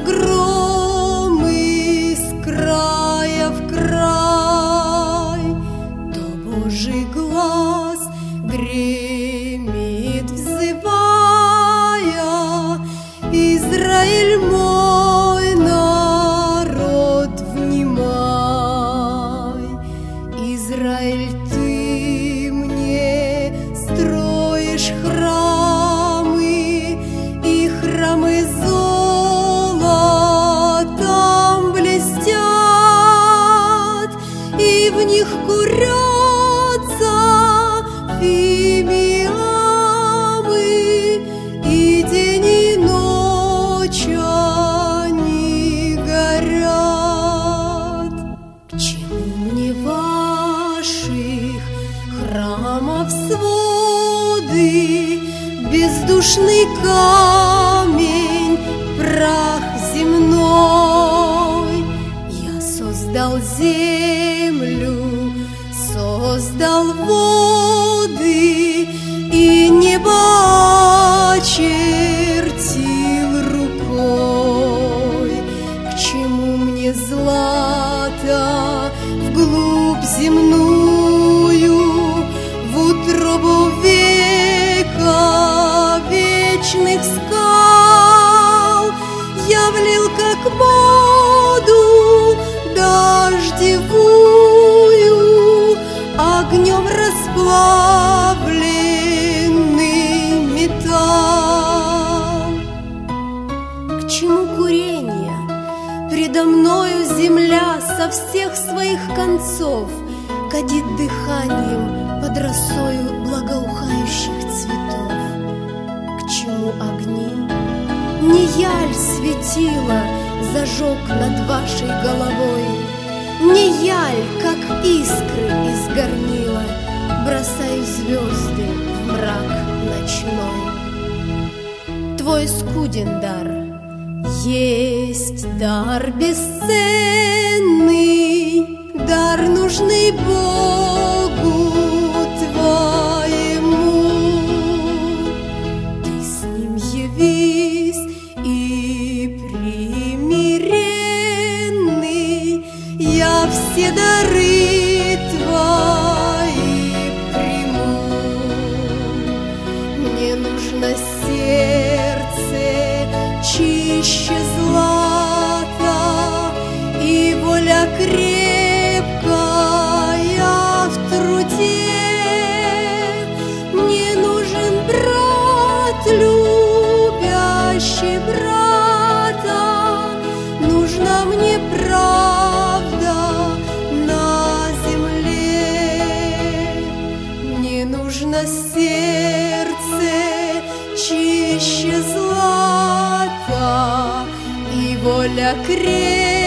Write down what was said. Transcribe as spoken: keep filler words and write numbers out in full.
гром из края в край, то Божий глаз гремит, взывая: Израиль мой, народ, внимай! Израиль, ты мне строишь храмы, и храмы золотом блестят, и в них курятся фимиамы, и день и ночь они горят. К чему мне ваших храмов своды, бездушный камень, прах земной? Я создал землю, создал воды, и небо очертил рукой. К чему мне злато вглубь земную, в утробу века вечных скал? Я влил как воду дождевую, огнем расплавленный металл. К чему курение? Предо мною земля со всех своих концов кадит дыханием под росою благоухающих цветов. К чему огни? Не яль светила зажег над вашей головой, не яль, как искры из горнила, бросаю звезды в мрак ночной. Твой скуден дар, есть дар бесценный, дар нужный Богу твоему. Ты с ним явись и примиренный, я все дары твои приму. Мне нужно сердце чище злата, и воля крепкая в труде. Мне нужен брат, любящий брата, нужна мне правда на земле. Мне нужно сердце чище злата, и воля крепкая